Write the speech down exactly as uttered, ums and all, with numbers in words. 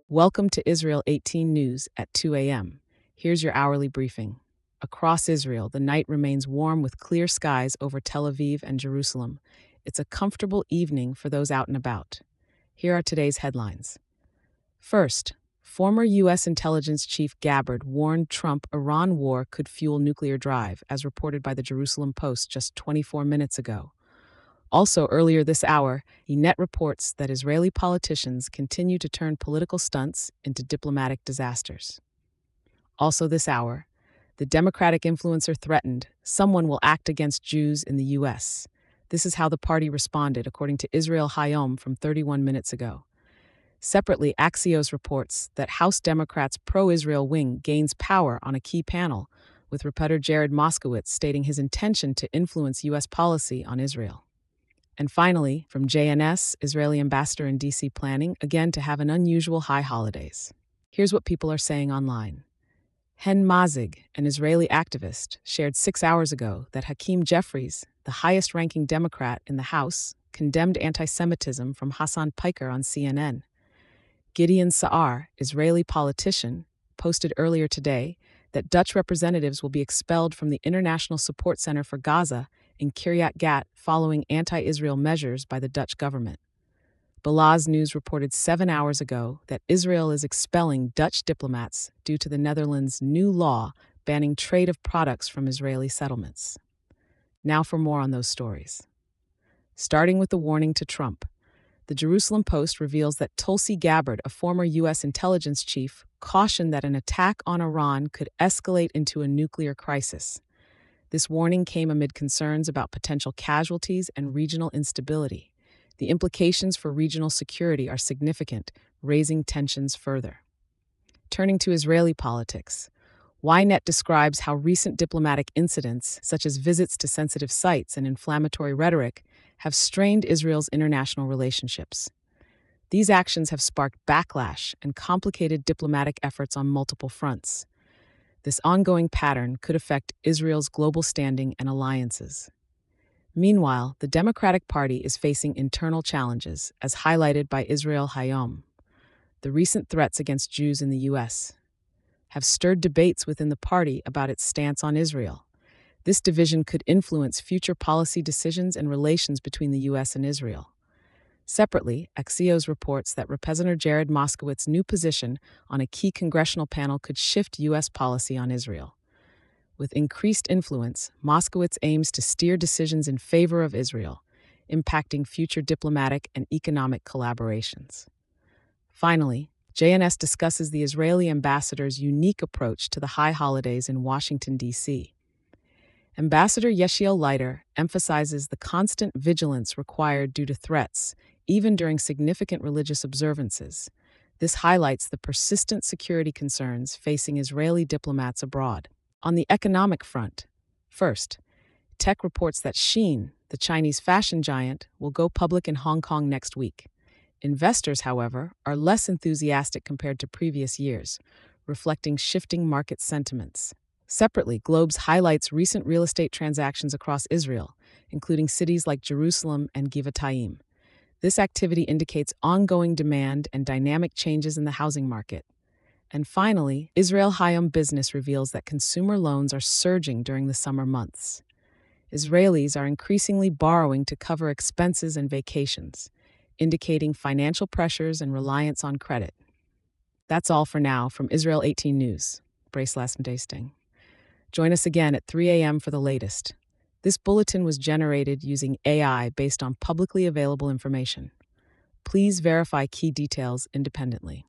Welcome to Israel eighteen News at two a m. Here's your hourly briefing. Across Israel, the night remains warm with clear skies over Tel Aviv and Jerusalem. It's a comfortable evening for those out and about. Here are today's headlines. First, former U S intelligence chief Gabbard warned Trump Iran war could fuel nuclear drive, as reported by the Jerusalem Post just twenty-four minutes ago. Also, earlier this hour, Ynet reports that Israeli politicians continue to turn political stunts into diplomatic disasters. Also this hour, the Democratic influencer threatened someone will act against Jews in the U S. This is how the party responded, according to Israel Hayom from thirty-one minutes ago. Separately, Axios reports that House Democrats' pro-Israel wing gains power on a key panel, with reporter Jared Moskowitz stating his intention to influence U S policy on Israel. And finally, from J N S, Israeli ambassador in D C planning, again to have an unusual high holidays. Here's what people are saying online. Hen Mazig, an Israeli activist, shared six hours ago that Hakeem Jeffries, the highest-ranking Democrat in the House, condemned anti-Semitism from Hassan Piker on C N N. Gideon Saar, Israeli politician, posted earlier today that Dutch representatives will be expelled from the International Support Center for Gaza in Kiryat Gat following anti-Israel measures by the Dutch government. Balaz News reported seven hours ago that Israel is expelling Dutch diplomats due to the Netherlands' new law banning trade of products from Israeli settlements. Now for more on those stories. Starting with the warning to Trump, the Jerusalem Post reveals that Tulsi Gabbard, a former U S intelligence chief, cautioned that an attack on Iran could escalate into a nuclear crisis. This warning came amid concerns about potential casualties and regional instability. The implications for regional security are significant, raising tensions further. Turning to Israeli politics, Ynet describes how recent diplomatic incidents, such as visits to sensitive sites and inflammatory rhetoric, have strained Israel's international relationships. These actions have sparked backlash and complicated diplomatic efforts on multiple fronts. This ongoing pattern could affect Israel's global standing and alliances. Meanwhile, the Democratic Party is facing internal challenges, as highlighted by Israel Hayom. The recent threats against Jews in the U S have stirred debates within the party about its stance on Israel. This division could influence future policy decisions and relations between the U S and Israel. Separately, Axios reports that Representative Jared Moskowitz's new position on a key congressional panel could shift U S policy on Israel. With increased influence, Moskowitz aims to steer decisions in favor of Israel, impacting future diplomatic and economic collaborations. Finally, J N S discusses the Israeli ambassador's unique approach to the high holidays in Washington, D C Ambassador Yeshiel Leiter emphasizes the constant vigilance required due to threats, even during significant religious observances. This highlights the persistent security concerns facing Israeli diplomats abroad. On the economic front, first, Tech reports that Shein, the Chinese fashion giant, will go public in Hong Kong next week. Investors, however, are less enthusiastic compared to previous years, reflecting shifting market sentiments. Separately, Globes highlights recent real estate transactions across Israel, including cities like Jerusalem and Givatayim. This activity indicates ongoing demand and dynamic changes in the housing market. And finally, Israel Hayom Business reveals that consumer loans are surging during the summer months. Israelis are increasingly borrowing to cover expenses and vacations, indicating financial pressures and reliance on credit. That's all for now from Israel eighteen News. Brace last tasting. Join us again at three a m for the latest. This bulletin was generated using A I based on publicly available information. Please verify key details independently.